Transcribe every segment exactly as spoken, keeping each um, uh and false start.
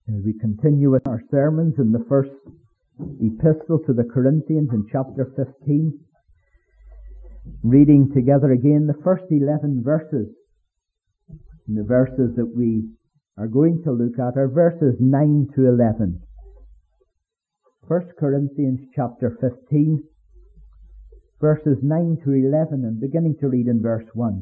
As we continue with our sermons in the first epistle to the Corinthians in chapter fifteen, reading together again the first eleven verses. And the verses that we are going to look at are verses nine to eleven. First Corinthians chapter fifteen, verses nine to eleven, and beginning to read in verse one.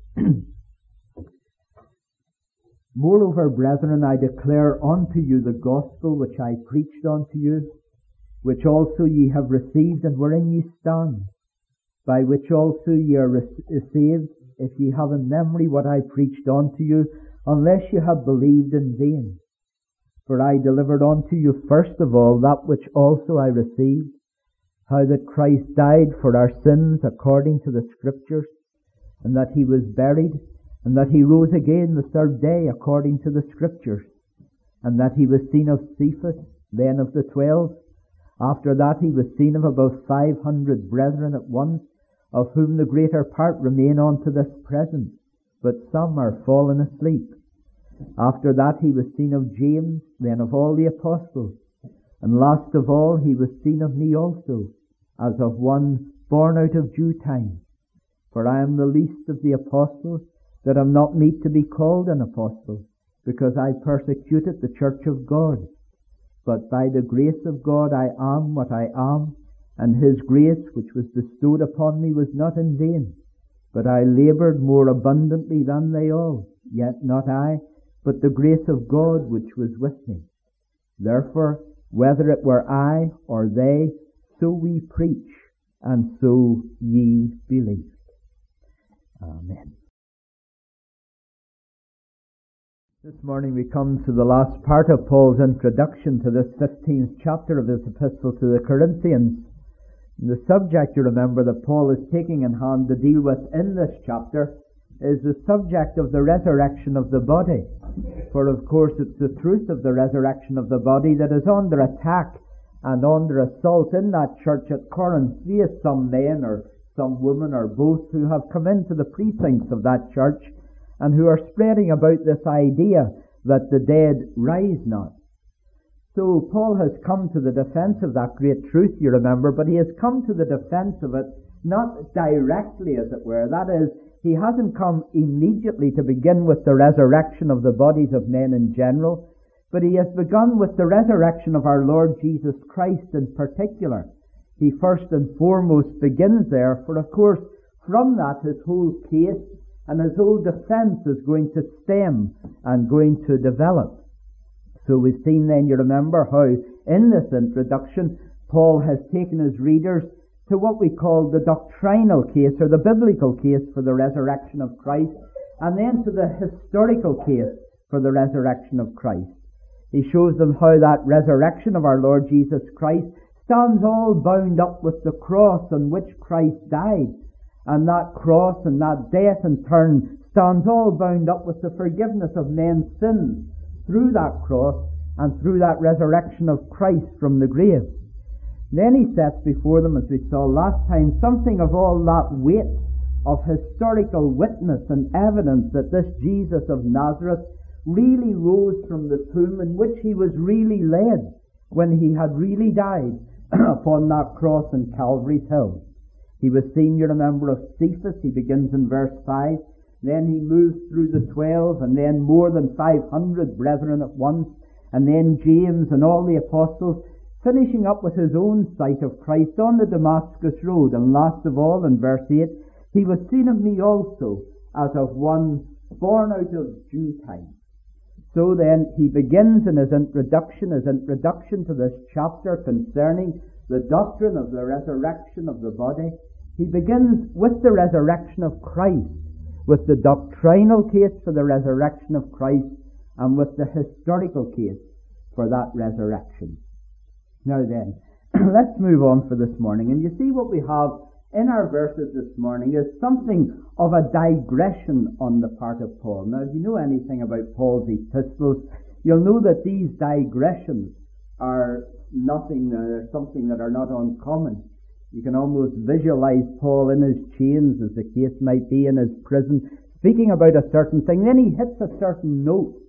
Moreover, brethren, I declare unto you the gospel which I preached unto you, which also ye have received, and wherein ye stand, by which also ye are saved, if ye have in memory what I preached unto you, unless ye have believed in vain. For I delivered unto you first of all that which also I received, how that Christ died for our sins according to the Scriptures, and that he was buried, and that he rose again the third day according to the Scriptures, and that he was seen of Cephas, then of the twelve. After that he was seen of about five hundred brethren at once, of whom the greater part remain unto this present, but some are fallen asleep. After that he was seen of James, then of all the apostles. And last of all he was seen of me also, as of one born out of due time. For I am the least of the apostles, that am not meet to be called an apostle, because I persecuted the church of God. But by the grace of God I am what I am, and his grace which was bestowed upon me was not in vain. But I laboured more abundantly than they all, yet not I, but the grace of God which was with me. Therefore, whether it were I or they, so we preach, and so ye believed. Amen. This morning we come to the last part of Paul's introduction to this fifteenth chapter of his epistle to the Corinthians. And the subject, you remember, that Paul is taking in hand to deal with in this chapter is the subject of the resurrection of the body. For of course it's the truth of the resurrection of the body that is under attack and under assault in that church at Corinth via some men or some women or both who have come into the precincts of that church and who are spreading about this idea that the dead rise not. So Paul has come to the defense of that great truth, you remember, but he has come to the defense of it not directly, as it were. That is, he hasn't come immediately to begin with the resurrection of the bodies of men in general, but he has begun with the resurrection of our Lord Jesus Christ in particular. He first and foremost begins there, for of course from that his whole case and his whole defense is going to stem and going to develop. So we've seen then, you remember, how in this introduction Paul has taken his readers to what we call the doctrinal case or the biblical case for the resurrection of Christ, and then to the historical case for the resurrection of Christ. He shows them how that resurrection of our Lord Jesus Christ stands all bound up with the cross on which Christ died. And that cross and that death in turn stands all bound up with the forgiveness of men's sins through that cross and through that resurrection of Christ from the grave. Then he sets before them, as we saw last time, something of all that weight of historical witness and evidence that this Jesus of Nazareth really rose from the tomb in which he was really laid when he had really died upon that cross in Calvary's Hill. He was seen, you remember, of Cephas. He begins in verse five. Then he moves through the twelve, and then more than five hundred brethren at once, and then James and all the apostles, finishing up with his own sight of Christ on the Damascus road. And last of all, in verse eight, he was seen of me also, as of one born out of due time. So then he begins in his introduction, his introduction to this chapter concerning the doctrine of the resurrection of the body. He begins with the resurrection of Christ, with the doctrinal case for the resurrection of Christ, and with the historical case for that resurrection. Now then, let's move on for this morning. And you see what we have in our verses this morning is something of a digression on the part of Paul. Now, if you know anything about Paul's epistles, you'll know that these digressions are nothing, they're something that are not uncommon. You can almost visualize Paul in his chains, as the case might be, in his prison, speaking about a certain thing. Then he hits a certain note,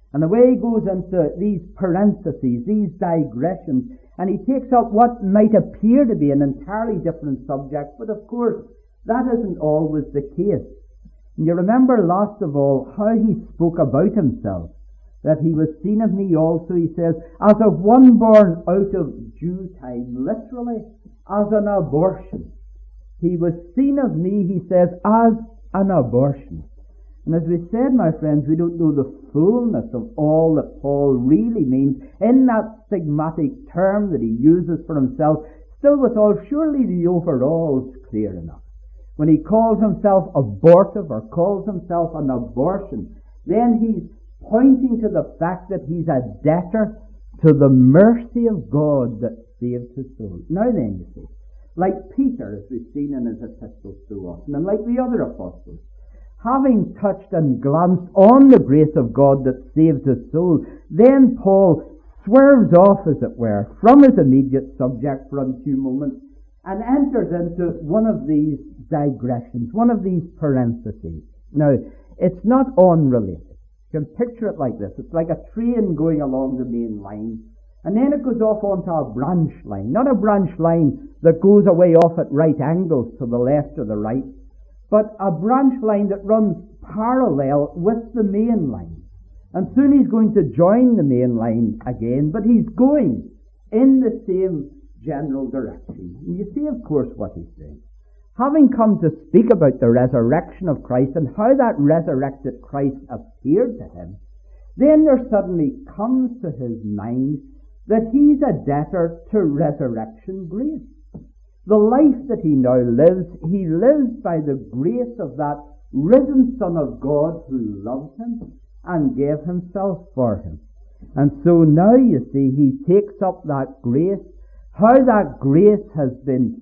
And away he goes into these parentheses, these digressions, and he takes up what might appear to be an entirely different subject, but of course that isn't always the case. And you remember last of all how he spoke about himself, that he was seen of me also, he says, as of one born out of due time, literally as an abortion. He was seen of me, he says, as an abortion. And as we said, my friends, we don't know the fullness of all that Paul really means in that stigmatic term that he uses for himself. Still withal, surely the overall is clear enough. When he calls himself abortive or calls himself an abortion, then he's pointing to the fact that he's a debtor to the mercy of God that saved his soul. Now then, you see, like Peter, as we've seen in his epistles so often, and like the other apostles, having touched and glanced on the grace of God that saves his soul, then Paul swerves off, as it were, from his immediate subject for a few moments and enters into one of these digressions, one of these parentheses. Now, it's not unrelated. You can picture it like this. It's like a train going along the main line, and then it goes off onto a branch line. Not a branch line that goes away off at right angles to the left or the right, but a branch line that runs parallel with the main line. And soon he's going to join the main line again, but he's going in the same general direction. And you see, of course, what he's saying. Having come to speak about the resurrection of Christ and how that resurrected Christ appeared to him, then there suddenly comes to his mind that he's a debtor to resurrection grace. The life that he now lives, he lives by the grace of that risen Son of God who loved him and gave himself for him. And so now, you see, he takes up that grace, how that grace has been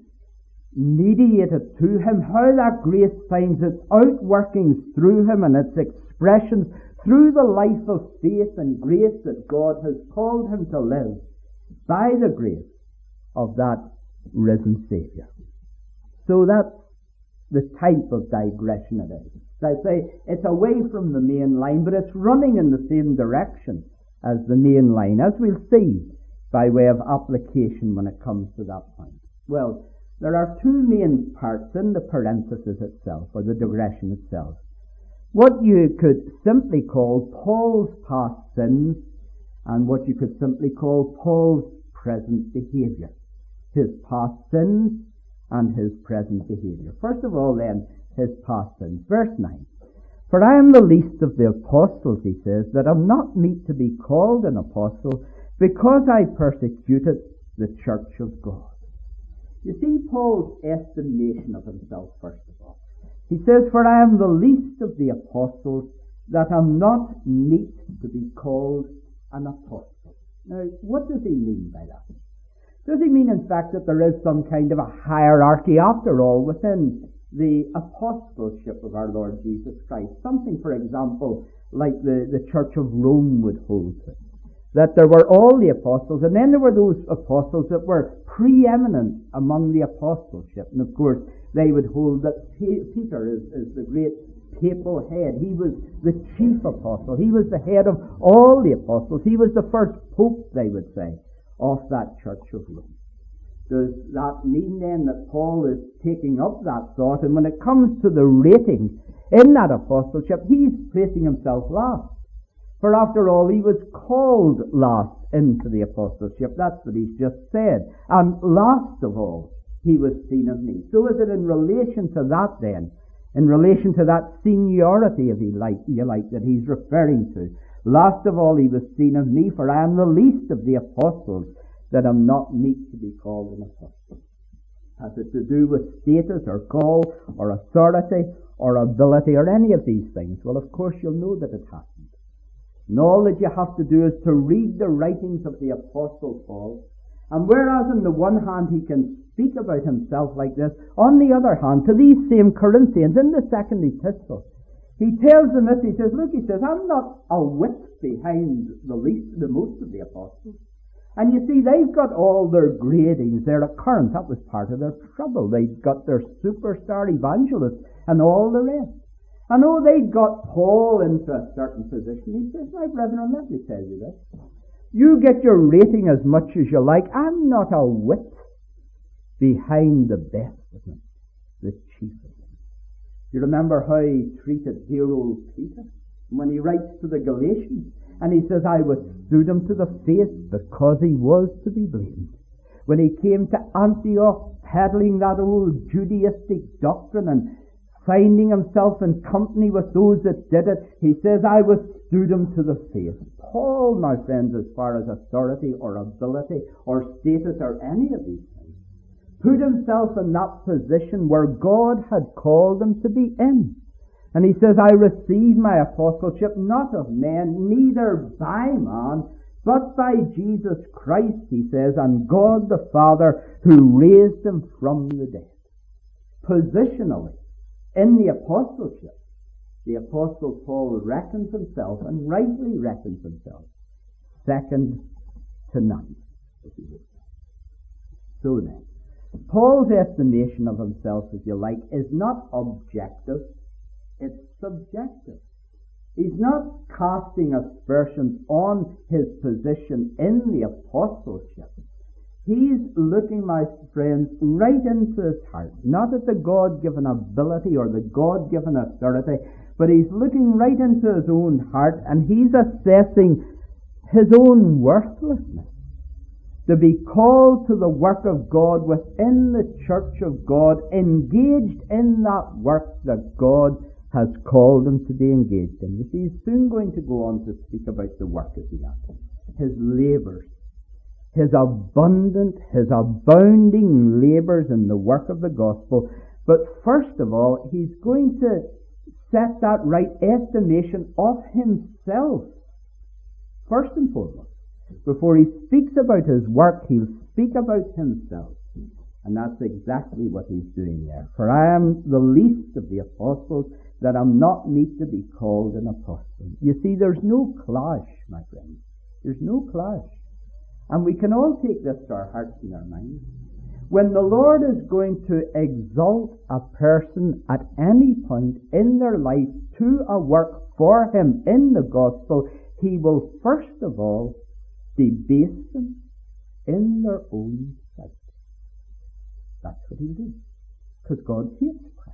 mediated to him, how that grace finds its outworkings through him and its expressions through the life of faith and grace that God has called him to live by the grace of that risen Saviour. So that's the type of digression it is. As I say, it's away from the main line, but it's running in the same direction as the main line, as we'll see by way of application when it comes to that point. Well, there are two main parts in the parenthesis itself, or the digression itself. What you could simply call Paul's past sins, and what you could simply call Paul's present behaviour. His past sins and his present behaviour. First of all, then, his past sins. Verse nine. For I am the least of the apostles, he says, that am not meet to be called an apostle, because I persecuted the church of God. You see Paul's estimation of himself, first of all. He says, for I am the least of the apostles, that am not meet to be called an apostle. Now, what does he mean by that? Does he mean, in fact, that there is some kind of a hierarchy, after all, within the apostleship of our Lord Jesus Christ? Something, for example, like the, the Church of Rome would hold to. That there were all the apostles, and then there were those apostles that were preeminent among the apostleship. And of course, they would hold that Peter is, is the great papal head. He was the chief apostle. He was the head of all the apostles. He was the first pope, they would say, of that Church of Rome. Does that mean then that Paul is taking up that thought, and when it comes to the rating in that apostleship, he's placing himself last? For after all, he was called last into the apostleship. That's what he's just said. And last of all, he was seen of me. So is it in relation to that then, in relation to that seniority, if you like, you like, that he's referring to. Last of all, he was seen of me, for I am the least of the apostles, that am not meet to be called an apostle. Has it to do with status or call or authority or ability or any of these things? Well, of course, you'll know that it hasn't. And all that you have to do is to read the writings of the Apostle Paul, and whereas on the one hand he can speak about himself like this, on the other hand, to these same Corinthians, in the second epistle, he tells them this, he says, look, he says, I'm not a whit behind the least, the most of the apostles. And you see, they've got all their gradings there at Corinth. That was part of their trouble. They've got their superstar evangelists and all the rest. I know they'd got Paul into a certain position. He says, my brethren, let me tell you this. You get your rating as much as you like. I'm not a whit behind the best of them, the chief of them. You remember how he treated dear old Peter when he writes to the Galatians, and he says, I withstood him to the face because he was to be blamed. When he came to Antioch peddling that old Judaistic doctrine and finding himself in company with those that did it, he says, I withstood him to the face. Paul, my friends, as far as authority or ability or status or any of these things, put himself in that position where God had called him to be in. And he says, I received my apostleship not of men, neither by man, but by Jesus Christ, he says, and God the Father who raised him from the dead. Positionally, in the apostleship, the Apostle Paul reckons himself, and rightly reckons himself, second to none. So then, Paul's estimation of himself, if you like, is not objective, it's subjective. He's not casting aspersions on his position in the apostleship. He's looking, my friends, right into his heart, not at the God-given ability or the God-given authority, but he's looking right into his own heart, and he's assessing his own worthlessness. To be called to the work of God within the church of God, engaged in that work that God has called him to be engaged in. You see, he's soon going to go on to speak about the work of the apple, his labours, his abundant, his abounding labours in the work of the gospel. But first of all, he's going to set that right estimation of himself, first and foremost. Before he speaks about his work, he'll speak about himself. And that's exactly what he's doing there. For I am the least of the apostles, that am not meet to be called an apostle. You see, there's no clash, my friends. There's no clash. And we can all take this to our hearts and our minds. When the Lord is going to exalt a person at any point in their life to a work for him in the gospel, he will first of all debase them in their own sight. That's what he'll do. Because God hates pride.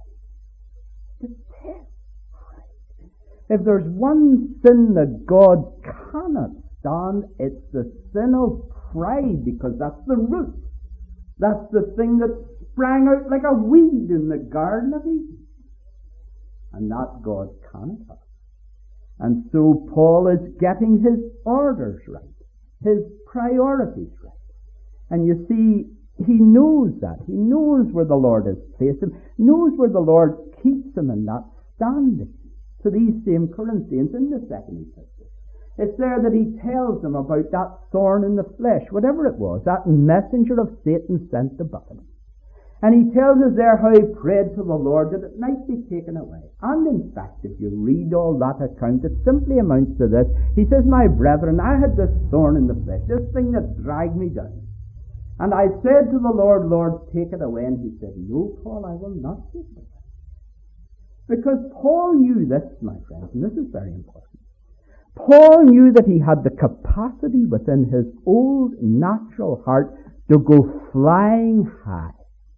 Detests pride. If there's one sin that God cannot stand, it's the sin of pride, because that's the root. That's the thing that sprang out like a weed in the Garden of Eden. And that God cannot have. And so Paul is getting his orders right, his priorities right. And you see, he knows that. He knows where the Lord has placed him, knows where the Lord keeps him in that standing. To these same Corinthians in the second epistle, it's there that he tells them about that thorn in the flesh, whatever it was, that messenger of Satan sent to buffet him. And he tells us there how he prayed to the Lord that it might be taken away. And in fact, if you read all that account, it simply amounts to this. He says, my brethren, I had this thorn in the flesh, this thing that dragged me down. And I said to the Lord, Lord, take it away. And he said, no, Paul, I will not take it away. Because Paul knew this, my friends, and this is very important. Paul knew that he had the capacity within his old natural heart to go flying high.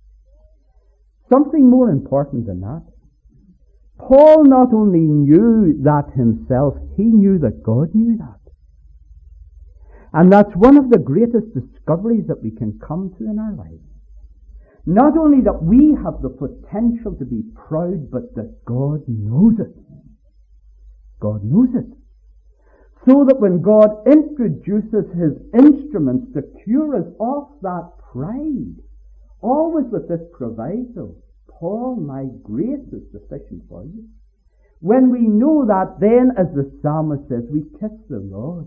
Something more important than that. Paul not only knew that himself, he knew that God knew that. And that's one of the greatest discoveries that we can come to in our lives. Not only that we have the potential to be proud, but that God knows it. God knows it. So that when God introduces his instruments to cure us of that pride, always with this proviso, Paul, my grace is sufficient for you. When we know that, then, as the psalmist says, we kiss the rod.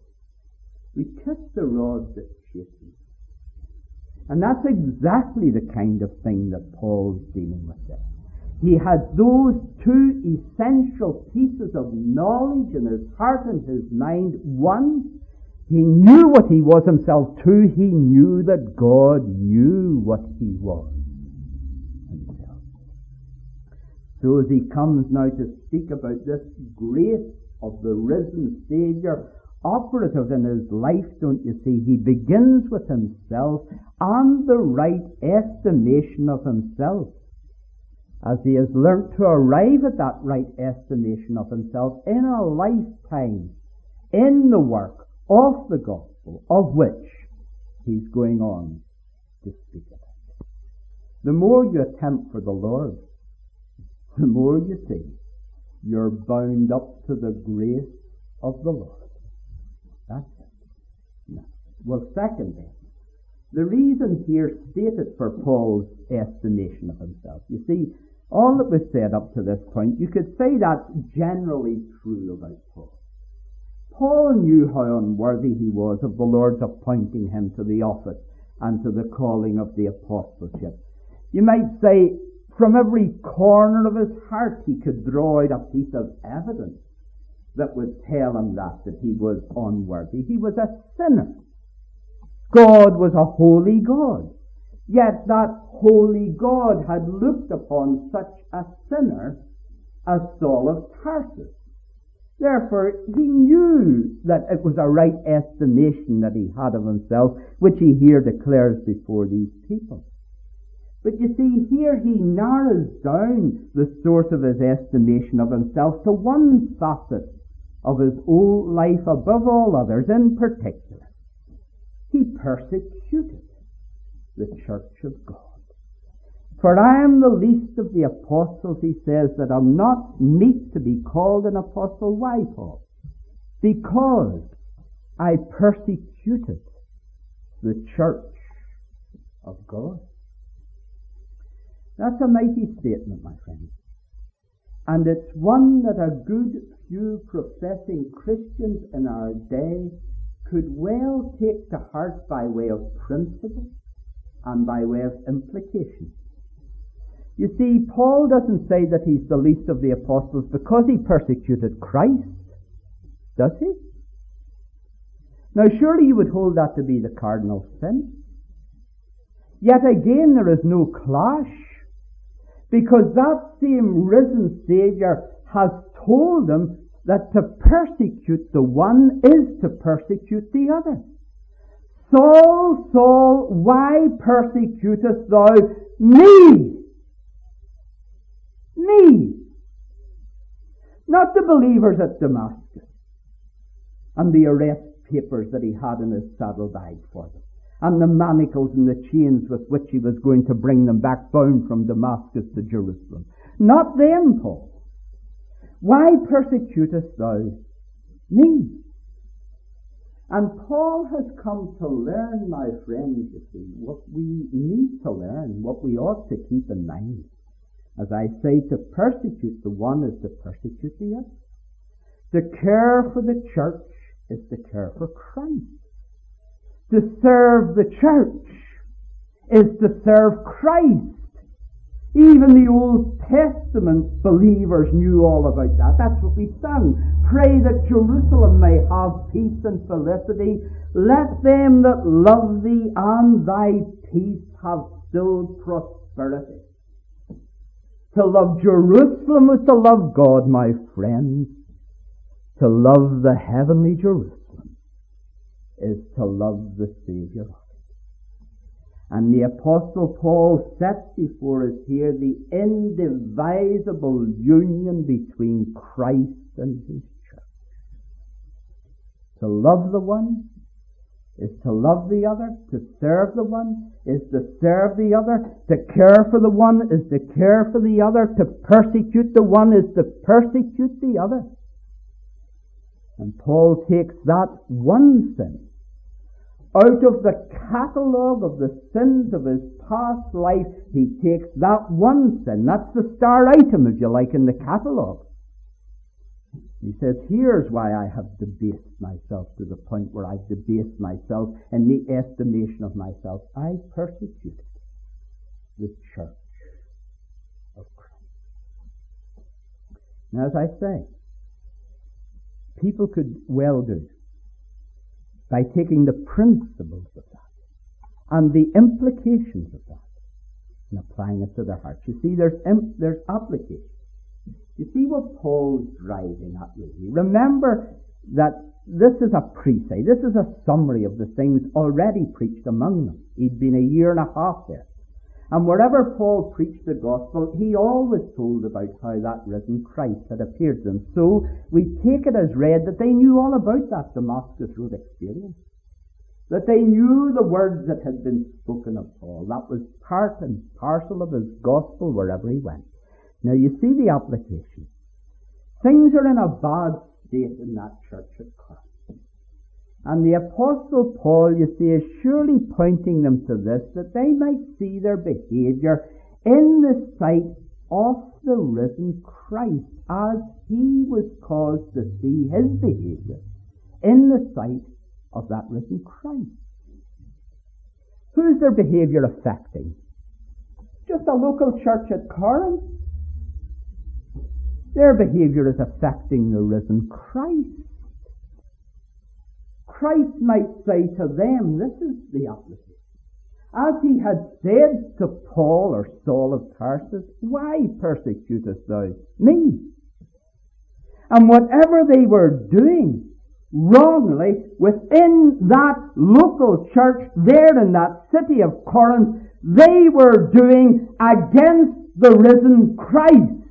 We kiss the rod that chastens. And that's exactly the kind of thing that Paul's dealing with there. He had those two essential pieces of knowledge in his heart and his mind. One, he knew what he was himself. Two, he knew that God knew what he was himself. So as he comes now to speak about this grace of the risen Saviour operative in his life, don't you see, he begins with himself and the right estimation of himself. As he has learnt to arrive at that right estimation of himself in a lifetime, in the work of the gospel, of which he's going on to speak about. The more you attempt for the Lord, the more you see you're bound up to the grace of the Lord. That's it. No. Well, secondly, the reason here stated for Paul's estimation of himself. You see, all that was said up to this point, you could say that's generally true about Paul. Paul knew how unworthy he was of the Lord's appointing him to the office and to the calling of the apostleship. You might say, from every corner of his heart he could draw out a piece of evidence that would tell him that, that he was unworthy. He was a sinner. God was a holy God. Yet that holy God had looked upon such a sinner as Saul of Tarsus. Therefore, he knew that it was a right estimation that he had of himself, which he here declares before these people. But you see, here he narrows down the source of his estimation of himself to one facet of his own life above all others. In particular, he persecuted the church of God. For I am the least of the apostles, he says, that I'm not meet to be called an apostle. Why, Paul? Because I persecuted the church of God. That's a mighty statement, my friends. And it's one that a good few professing Christians in our day could well take to heart by way of principle and by way of implication. You see, Paul doesn't say that he's the least of the apostles because he persecuted Christ, does he? Now, surely you would hold that to be the cardinal sin. Yet again, there is no clash, because that same risen Saviour has told them that to persecute the one is to persecute the other. Saul, Saul, why persecutest thou me? Me. Not the believers at Damascus and the arrest papers that he had in his saddlebag for them, and the manacles and the chains with which he was going to bring them back bound from Damascus to Jerusalem. Not them, Paul. Why persecutest thou me? And Paul has come to learn, my friends, you see, what we need to learn, what we ought to keep in mind. As I say, to persecute the one is to persecute the other. To care for the church is to care for Christ. To serve the church is to serve Christ. Even the Old Testament believers knew all about that. That's what we sang. Pray that Jerusalem may have peace and felicity. Let them that love thee and thy peace have still prosperity. To love Jerusalem is to love God, my friends. To love the heavenly Jerusalem is to love the Saviour. And the Apostle Paul sets before us here the indivisible union between Christ and his church. To love the one is to love the other. To serve the one is to serve the other. To care for the one is to care for the other. To persecute the one is to persecute the other. And Paul takes that one sin out of the catalogue of the sins of his past life. He takes that one sin. That's the star item, if you like, in the catalogue. He says, here's why I have debased myself to the point where I've debased myself in the estimation of myself. I persecuted the church of Christ. Now, as I say, people could well do by taking the principles of that and the implications of that and applying it to their hearts. You see, there's, imp- there's application. You see what Paul's driving at, really. Remember that this is a preface. This is a summary of the things already preached among them. He'd been a year and a half there. And wherever Paul preached the gospel, he always told about how that risen Christ had appeared to them. So we take it as read that they knew all about that Damascus Road experience. That they knew the words that had been spoken of Paul. That was part and parcel of his gospel wherever he went. Now you see the application. Things are in a bad state in that church at Corinth. And the Apostle Paul, you see, is surely pointing them to this, that they might see their behavior in the sight of the risen Christ, as he was caused to see his behavior in the sight of that risen Christ. Who's their behavior affecting? Just a local church at Corinth. Their behavior is affecting the risen Christ. Christ might say to them, this is the application. As he had said to Paul or Saul of Tarsus, why persecutest thou me? And whatever they were doing wrongly within that local church there in that city of Corinth, they were doing against the risen Christ.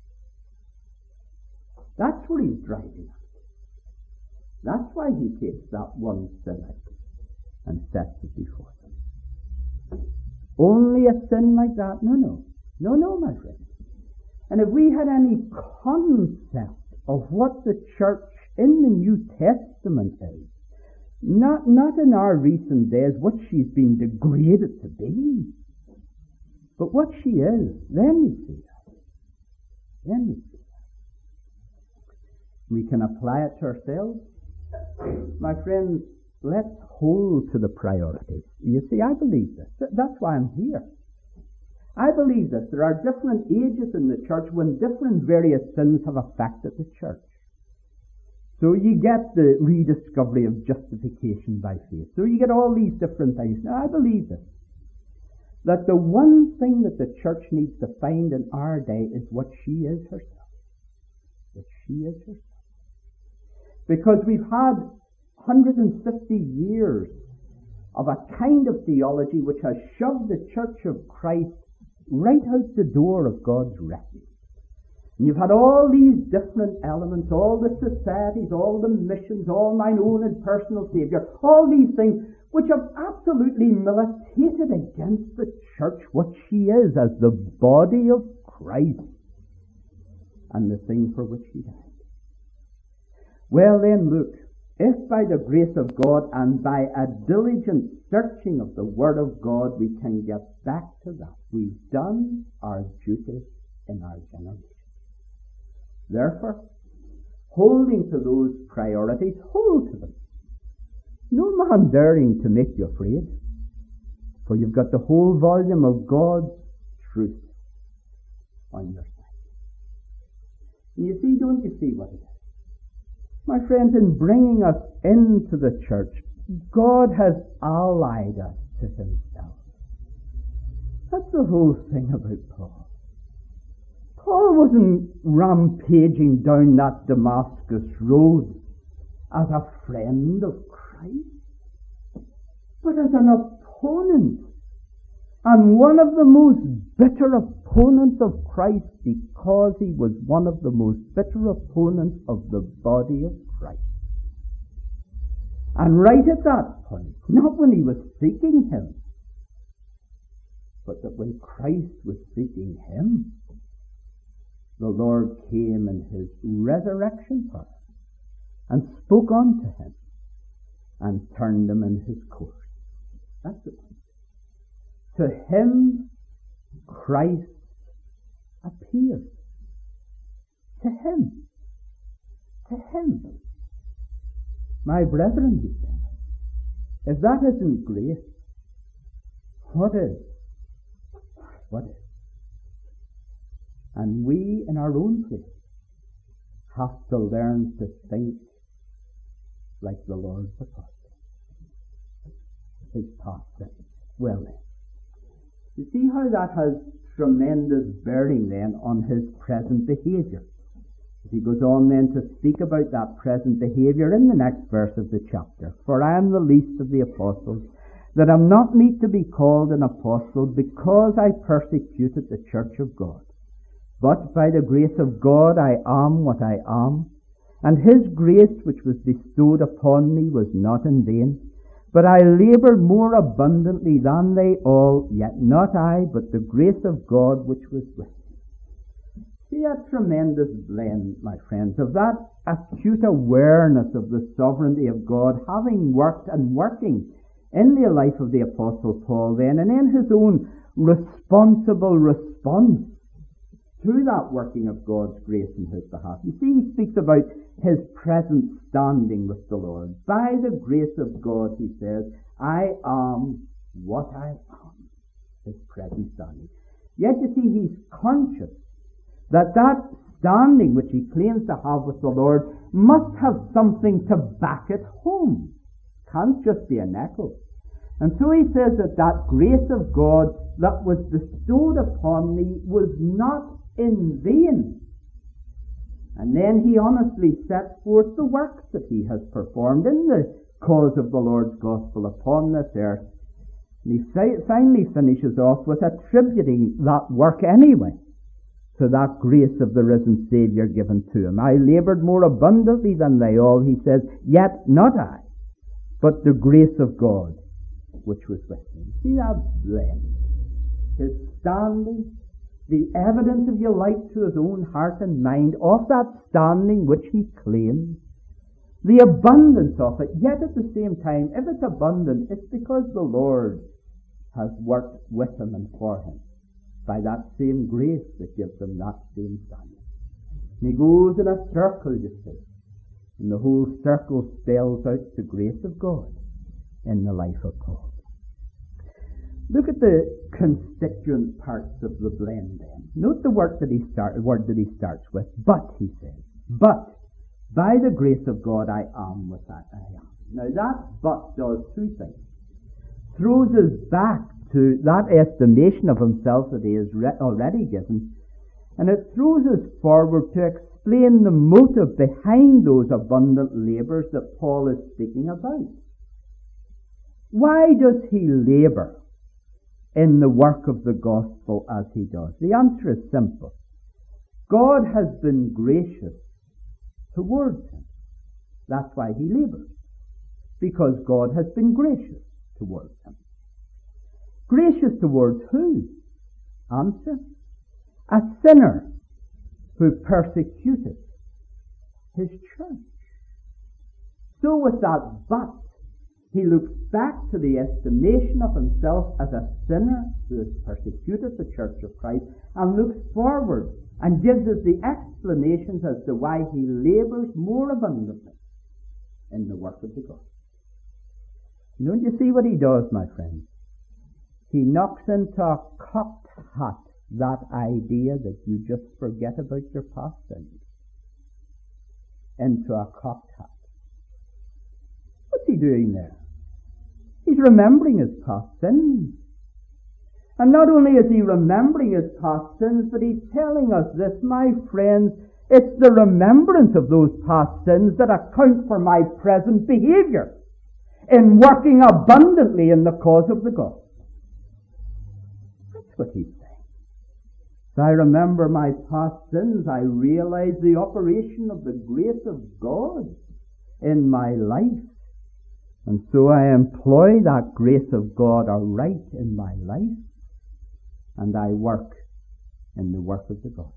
That's what he's driving at. That's why he takes that one sin out and sets it before them. Only a sin like that? No, no. No, no, my friend. And if we had any concept of what the church in the New Testament is, not, not in our recent days what she's been degraded to be, but what she is, then we see that. Then we see that. We can apply it to ourselves. My friends, let's hold to the priorities. You see, I believe this. That's why I'm here. I believe this. There are different ages in the church when different various sins have affected the church. So you get the rediscovery of justification by faith. So you get all these different things. Now, I believe this. That the one thing that the church needs to find in our day is what she is herself. What she is herself. Because we've had one hundred fifty years of a kind of theology which has shoved the Church of Christ right out the door of God's refuge. And you've had all these different elements, all the societies, all the missions, all mine own and personal Saviour, all these things which have absolutely militated against the church, what she is as the body of Christ and the thing for which he died. Well then, look, if by the grace of God and by a diligent searching of the Word of God we can get back to that, we've done our duty in our generation. Therefore, holding to those priorities, hold to them. No man daring to make you afraid, for you've got the whole volume of God's truth on your side. And you see, don't you see what it is? My friends, in bringing us into the church, God has allied us to himself. That's the whole thing about Paul. Paul wasn't rampaging down that Damascus road as a friend of Christ, but as an opponent, and one of the most bitter opponents of Christ, because he was one of the most bitter opponents of the body of Christ. And right at that point, not when he was seeking him, but that when Christ was seeking him, the Lord came in his resurrection power and spoke unto him and turned him in his course. That's the point. To him, Christ appeared. To him. To him. My brethren, you say, if that isn't grace, what is? What is? And we, in our own place, have to learn to think like the Lord's apostle. His path. Well then, you see how that has tremendous bearing then on his present behaviour. He goes on then to speak about that present behaviour in the next verse of the chapter. For I am the least of the apostles, that am not meet to be called an apostle, because I persecuted the church of God. But by the grace of God I am what I am, and his grace which was bestowed upon me was not in vain. But I laboured more abundantly than they all, yet not I, but the grace of God which was with me. See a tremendous blend, my friends, of that acute awareness of the sovereignty of God having worked and working in the life of the Apostle Paul then, and in his own responsible response to that working of God's grace in his behalf. You see, he speaks about his present standing with the Lord. By the grace of God, he says, I am what I am. His present standing. Yet you see, he's conscious that that standing which he claims to have with the Lord must have something to back it home. Can't just be an echo. And so he says that that grace of God that was bestowed upon me was not in vain. And then he honestly sets forth the works that he has performed in the cause of the Lord's gospel upon this earth. And he fi- finally finishes off with attributing that work anyway to that grace of the risen Saviour given to him. I laboured more abundantly than they all, he says, yet not I, but the grace of God which was with me. See that blend? His standing, the evidence, if you like, to his own heart and mind of that standing which he claims, the abundance of it, yet at the same time, if it's abundant, it's because the Lord has worked with him and for him by that same grace that gives him that same standing. And he goes in a circle, you see, and the whole circle spells out the grace of God in the life of Paul. Look at the constituent parts of the blend then. Note the word that he start, word that he starts with. But, he says, but by the grace of God I am what I am. Now that but does two things. Throws us back to that estimation of himself that he has re- already given, and it throws us forward to explain the motive behind those abundant labours that Paul is speaking about. Why does he labour in the work of the gospel as he does? The answer is simple. God has been gracious towards him. That's why he labours. Because God has been gracious towards him. Gracious towards who? Answer. A sinner who persecuted his church. So with that but, he looks back to the estimation of himself as a sinner who has persecuted the church of Christ, and looks forward and gives us the explanations as to why he labours more abundantly in the work of the gospel. Don't you see what he does, my friends? He knocks into a cocked hat that idea that you just forget about your past sins. Into a cocked hat. What's he doing there? He's remembering his past sins. And not only is he remembering his past sins, but he's telling us this, my friends, it's the remembrance of those past sins that account for my present behaviour in working abundantly in the cause of the gospel. That's what he's saying. If I remember my past sins, I realize the operation of the grace of God in my life. And so I employ that grace of God aright in my life, and I work in the work of the gospel.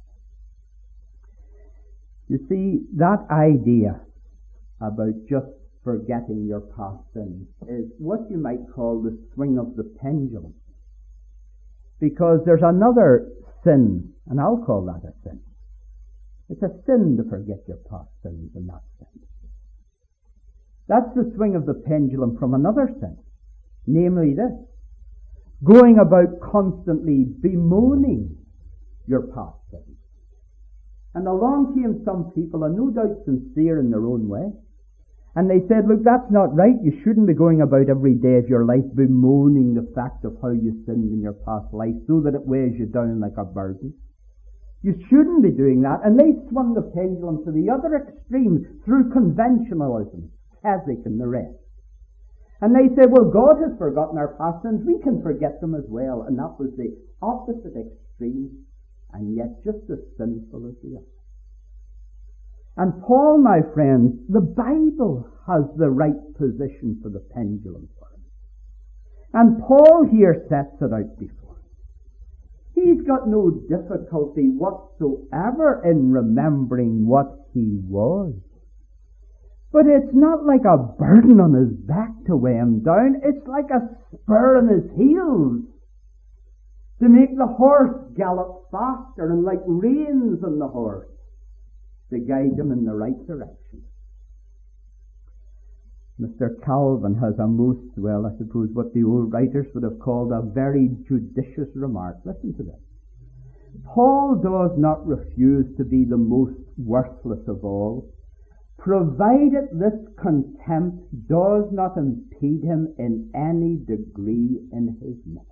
You see, that idea about just forgetting your past sins is what you might call the swing of the pendulum. Because there's another sin, and I'll call that a sin. It's a sin to forget your past sins and not sin. That's the swing of the pendulum from another sin, namely this: going about constantly bemoaning your past sins. And along came some people, and no doubt sincere in their own way, And they said, look, that's not right. You shouldn't be going about every day of your life bemoaning the fact of how you sinned in your past life so that it weighs you down like a burden. You shouldn't be doing that. And they swung the pendulum to the other extreme through conventionalism, Keswick and the rest. And they said, well, God has forgotten our past sins. We can forget them as well. And that was the opposite extreme, and yet just as sinful as the other. And Paul, my friends, the Bible has the right position for the pendulum for him. And Paul here sets it out before us. He's got no difficulty whatsoever in remembering what he was. But it's not like a burden on his back to weigh him down. It's like a spur on his heels to make the horse gallop faster, and like reins on the horse to guide him in the right direction. Mister Calvin has a most, well, I suppose what the old writers would have called a very judicious remark. Listen to this. Paul does not refuse to be the most worthless of all, provided this contempt does not impede him in any degree in his ministry.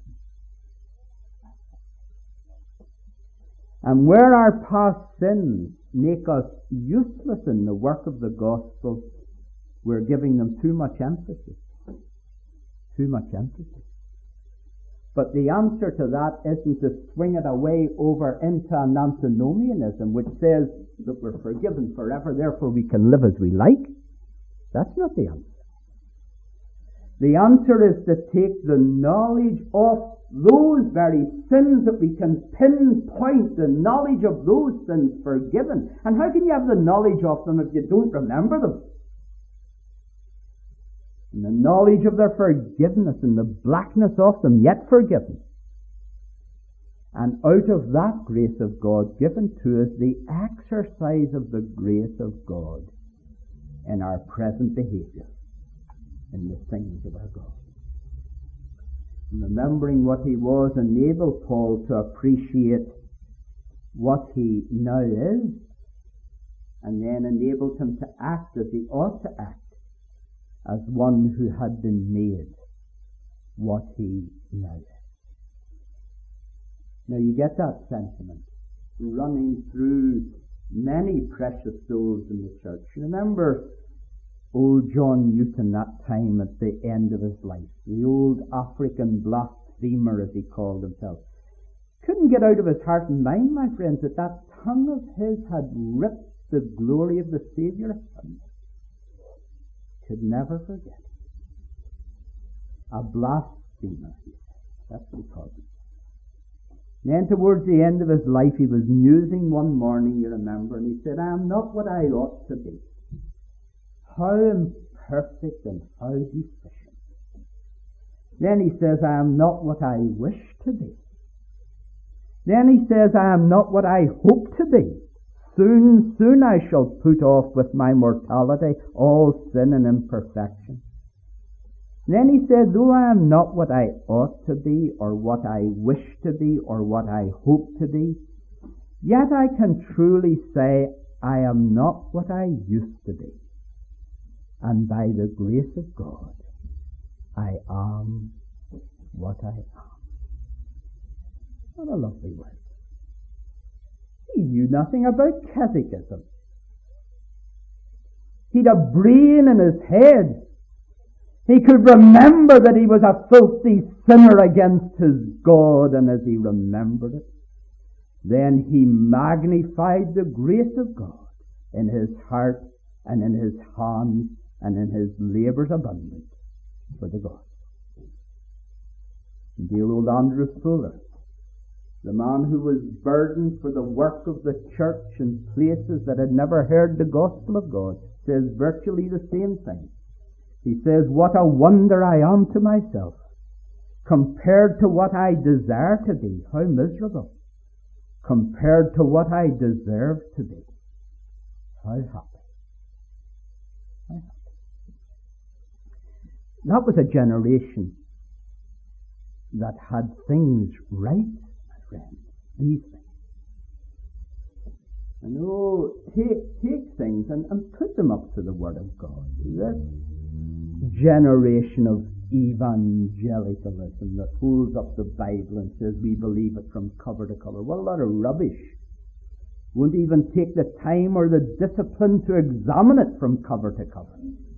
And where our past sins make us useless in the work of the gospel, we're giving them too much emphasis. Too much emphasis. But the answer to that isn't to swing it away over into an antinomianism, which says that we're forgiven forever, therefore we can live as we like. That's not the answer. The answer is to take the knowledge of those very sins that we can pinpoint, the knowledge of those sins forgiven. And how can you have the knowledge of them if you don't remember them? And the knowledge of their forgiveness and the blackness of them yet forgiven. And out of that grace of God given to us, the exercise of the grace of God in our present behavior, in the things of our God. And remembering what he was enabled Paul to appreciate what he now is, and then enabled him to act as he ought to act, as one who had been made what he now is. Now you get that sentiment running through many precious souls in the church. Remember old John Newton, that time at the end of his life, the old African blasphemer, as he called himself. Couldn't get out of his heart and mind, my friends, that that tongue of his had ripped the glory of the Saviour asunder. Could never forget. A blasphemer, he said. That's what he called him. Then towards the end of his life, he was musing one morning, you remember, and he said, I am not what I ought to be. How imperfect and how deficient. Then he says, I am not what I wish to be. Then he says, I am not what I hope to be. Soon, soon I shall put off with my mortality all sin and imperfection. Then he said, though I am not what I ought to be, or what I wish to be, or what I hope to be, yet I can truly say I am not what I used to be. And by the grace of God, I am what I am. What a lovely word. He knew nothing about catechism. He'd a brain in his head. He could remember that he was a filthy sinner against his God, and as he remembered it, then he magnified the grace of God in his heart and in his hands and in his labours abundant for the gospel. Dear old Andrew Fuller, the man who was burdened for the work of the church in places that had never heard the gospel of God, says virtually the same thing. He says, what a wonder I am to myself, compared to what I desire to be. How miserable. Compared to what I deserve to be. How happy. How happy. That was a generation that had things right, my friends. These things. And oh, take, take things and, and put them up to the Word of God. This generation of evangelicalism that holds up the Bible and says we believe it from cover to cover. What a lot of rubbish. Won't even take the time or the discipline to examine it from cover to cover.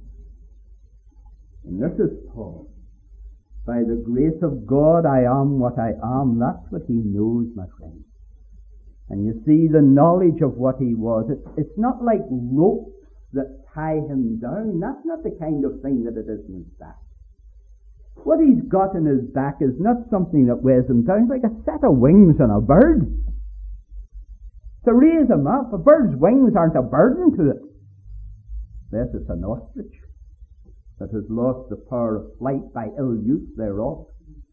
And this is Paul. By the grace of God I am what I am. That's what he knows, my friend. And you see the knowledge of what he was. It's, it's not like ropes that tie him down. That's not the kind of thing that it is in his back. What he's got in his back is not something that weighs him down. It's like a set of wings on a bird. To raise him up, a bird's wings aren't a burden to it. This is an ostrich that has lost the power of flight by ill use thereof.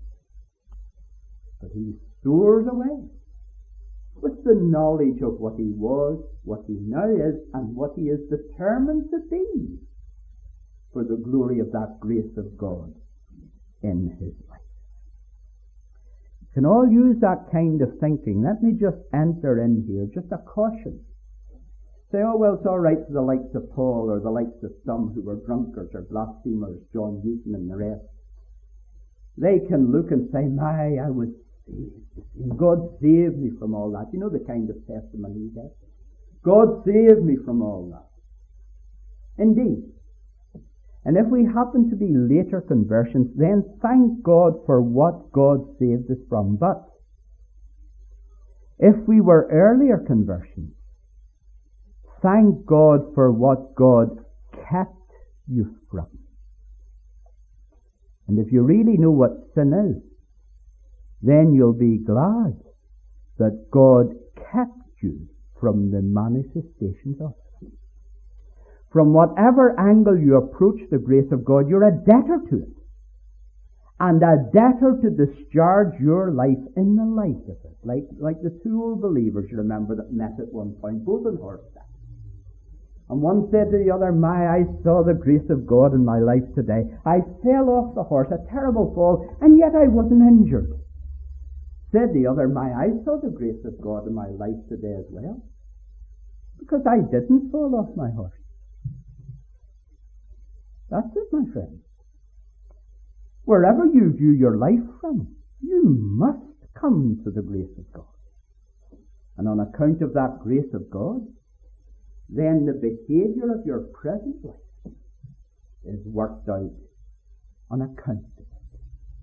But he soars away with the knowledge of what he was, what he now is, and what he is determined to be for the glory of that grace of God in his life. You can all use that kind of thinking. Let me just enter in here, just a caution. Say, oh, well, it's all right for the likes of Paul or the likes of some who were drunkards or blasphemers, John Newton and the rest. They can look and say, my, I was saved. God saved me from all that. You know the kind of testimony he gets. God saved me from all that. Indeed. And if we happen to be later conversions, then thank God for what God saved us from. But if we were earlier conversions, thank God for what God kept you from. And if you really know what sin is, then you'll be glad that God kept you from the manifestations of sin. From whatever angle you approach the grace of God, you're a debtor to it. And a debtor to discharge your life in the light of it. Like, like the two old believers, you remember, that met at one point, both on horseback. And one said to the other, my, I saw the grace of God in my life today. I fell off the horse, a terrible fall, and yet I wasn't injured. Said the other, my, I saw the grace of God in my life today as well. Because I didn't fall off my horse. That's it, my friend. Wherever you view your life from, you must come to the grace of God. And on account of that grace of God, then the behavior of your present life is worked out on account of it.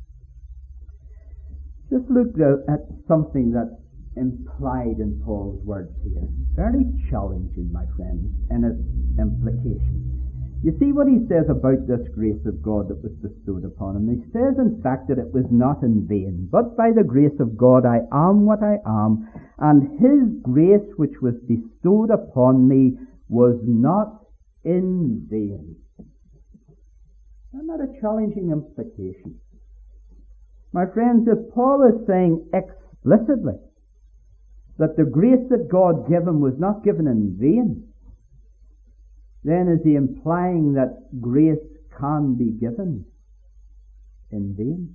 Just look at something that's implied in Paul's words here. Very challenging, my friends, in its implication. You see what he says about this grace of God that was bestowed upon him. He says, in fact, that it was not in vain, but by the grace of God I am what I am, and his grace which was bestowed upon me was not in vain. Isn't that a challenging implication? My friends, if Paul is saying explicitly that the grace that God gave him was not given in vain, then is he implying that grace can be given in vain?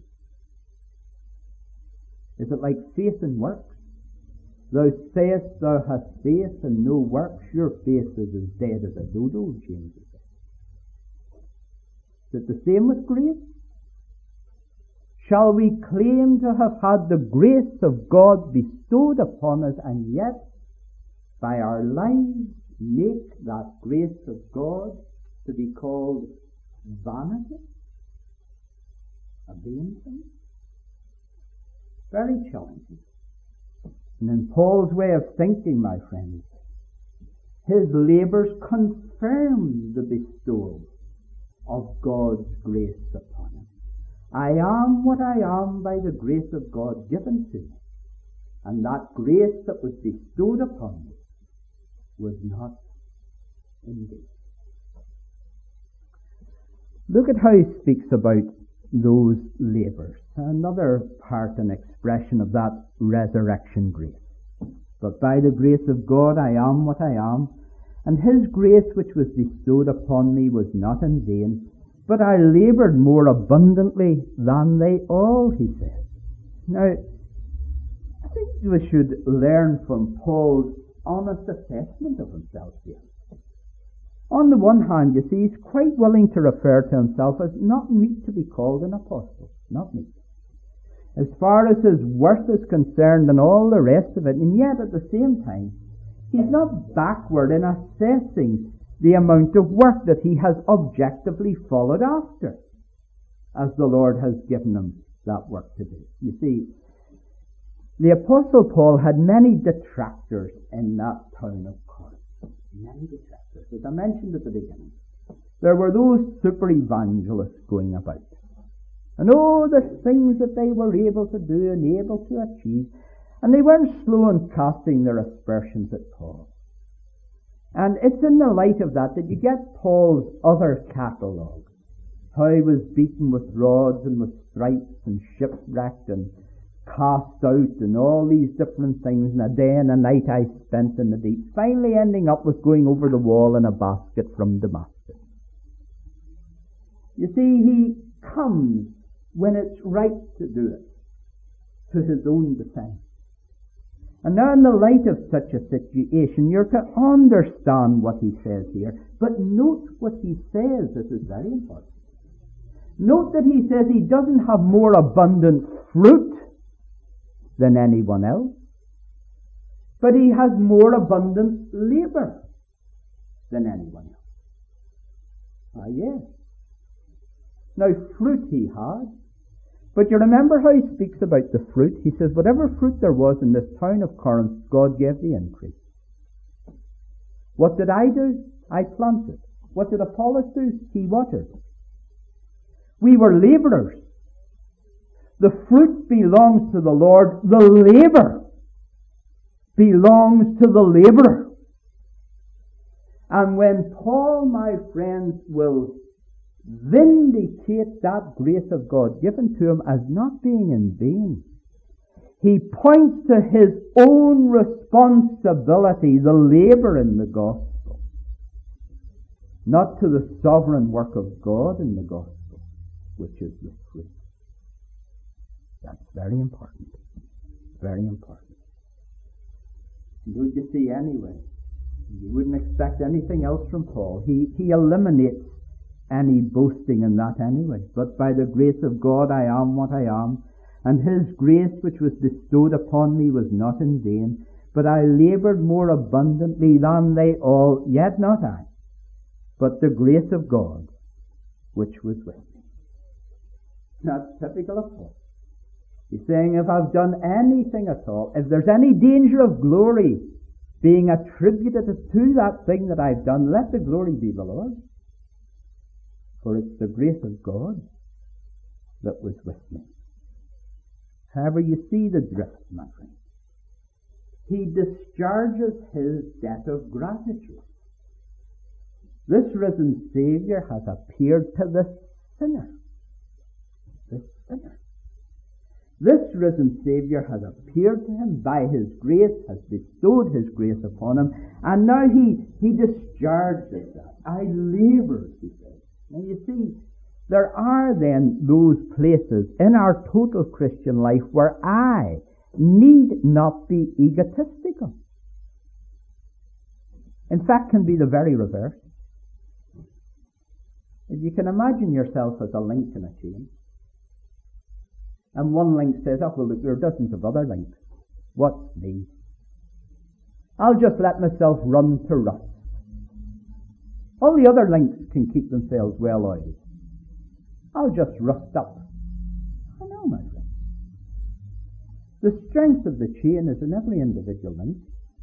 Is it like faith and works? Thou sayest thou hast faith and no works, your faith is as dead as a dodo, James says. Is it the same with grace? Shall we claim to have had the grace of God bestowed upon us and yet by our lives make that grace of God to be called vanity? A vain thing? Very challenging. And in Paul's way of thinking, my friends, his labours confirm the bestowal of God's grace upon him. I am what I am by the grace of God given to me. And that grace that was bestowed upon me was not in vain. Look at how he speaks about those labours. Another part and expression of that resurrection grace. But by the grace of God I am what I am, and his grace which was bestowed upon me was not in vain, but I laboured more abundantly than they all, he says. Now, I think we should learn from Paul's honest assessment of himself here. On the one hand, you see, he's quite willing to refer to himself as not meet to be called an apostle. Not meet. As far as his worth is concerned and all the rest of it, and yet at the same time, he's not backward in assessing the amount of work that he has objectively followed after, as the Lord has given him that work to do. You see, the Apostle Paul had many detractors in that town of Corinth. Many detractors. As I mentioned at the beginning, there were those super evangelists going about. And oh, the things that they were able to do and able to achieve. And they weren't slow in casting their aspersions at Paul. And it's in the light of that that you get Paul's other catalogue. How he was beaten with rods and with stripes and shipwrecked and cast out and all these different things, and a day and a night I spent in the deep, finally ending up with going over the wall in a basket from Damascus. You see, he comes when it's right to do it, to his own defense. And now in the light of such a situation, you're to understand what he says here, but note what he says. This is very important. Note that he says he doesn't have more abundant fruit than anyone else, but he has more abundant labor than anyone else. Ah, yes. Now, fruit he had, but you remember how he speaks about the fruit? He says, whatever fruit there was in this town of Corinth, God gave the increase. What did I do? I planted. What did Apollos do? He watered. We were laborers. The fruit belongs to the Lord. The labor belongs to the laborer. And when Paul, my friends, will vindicate that grace of God given to him as not being in vain, he points to his own responsibility, the labor in the gospel, not to the sovereign work of God in the gospel, which is the fruit. That's very important. Very important. Would you see anyway? You wouldn't expect anything else from Paul. He, he eliminates any boasting in that anyway. But by the grace of God I am what I am, and his grace which was bestowed upon me was not in vain, but I laboured more abundantly than they all, yet not I, but the grace of God which was with me. That's typical of Paul. He's saying, if I've done anything at all, if there's any danger of glory being attributed to that thing that I've done, let the glory be the Lord. For it's the grace of God that was with me. However, you see the drift, my friend. He discharges his debt of gratitude. This risen Saviour has appeared to the sinner. The sinner. This risen Saviour has appeared to him by his grace, has bestowed his grace upon him, and now he, he discharges that. I laboured, he says. Now you see, there are then those places in our total Christian life where I need not be egotistical. In fact, can be the very reverse. If you can imagine yourself as a link in a chain, and one link says, oh, well, look, there are dozens of other links. What's me? I'll just let myself run to rust. All the other links can keep themselves well oiled. I'll just rust up. I know, my friend. The strength of the chain is in every individual link.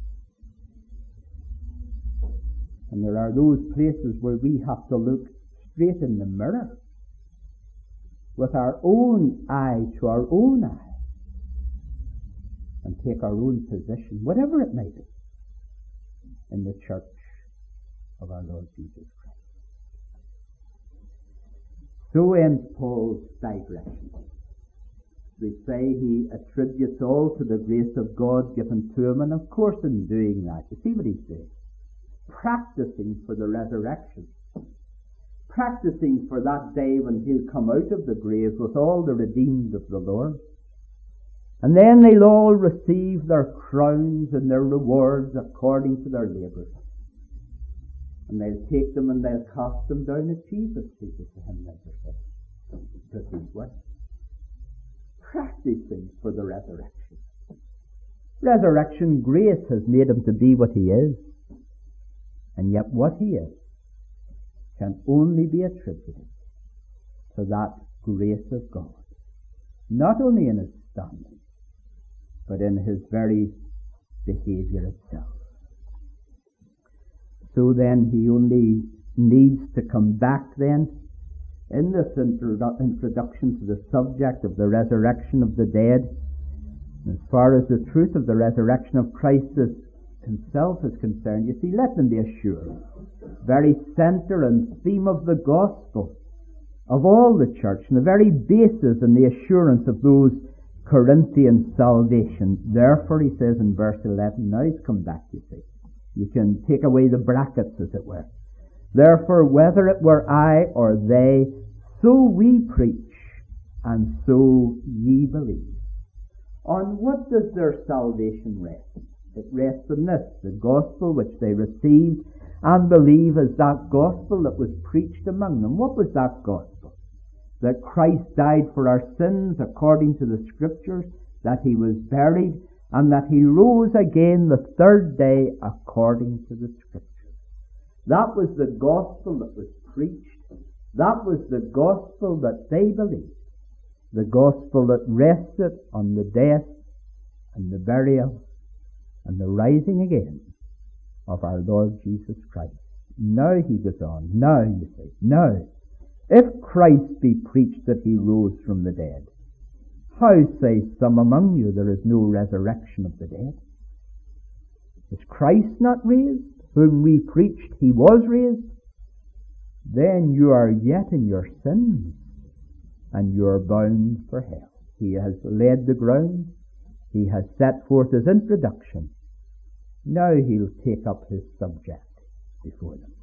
And there are those places where we have to look straight in the mirror with our own eye to our own eye and take our own position, whatever it may be, in the church of our Lord Jesus Christ. So ends Paul's digression. We say he attributes all to the grace of God given to him, and of course in doing that, you see what he's doing? Practicing for the resurrection. Practicing for that day when he'll come out of the grave with all the redeemed of the Lord. And then they'll all receive their crowns and their rewards according to their labours. And they'll take them and they'll cast them down at Jesus' feet, as the hymn writer says. Because he's worth practicing for the resurrection. Resurrection grace has made him to be what he is. And yet what he is can only be attributed to that grace of God. Not only in his standing, but in his very behaviour itself. So then he only needs to come back then in this introdu- introduction to the subject of the resurrection of the dead. As far as the truth of the resurrection of Christ is himself is concerned, you see, let them be assured, very centre and theme of the gospel of all the church, and the very basis and the assurance of those Corinthian salvation. Therefore, he says in verse eleven, now he's come back, you see. You can take away the brackets, as it were. Therefore, whether it were I or they, so we preach, and so ye believe. On what does their salvation rest? It rests on this, the gospel which they received and believe is that gospel that was preached among them. What was that gospel? That Christ died for our sins according to the Scriptures, that he was buried, and that he rose again the third day according to the Scriptures. That was the gospel that was preached. That was the gospel that they believed. The gospel that rested on the death and the burial and the rising again of our Lord Jesus Christ. Now he goes on. Now, you see, now, if Christ be preached that he rose from the dead, how say some among you there is no resurrection of the dead? Is Christ not raised, whom we preached he was raised? Then you are yet in your sins, and you are bound for hell. He has laid the ground. He has set forth his introduction. Now he'll take up his subject before them.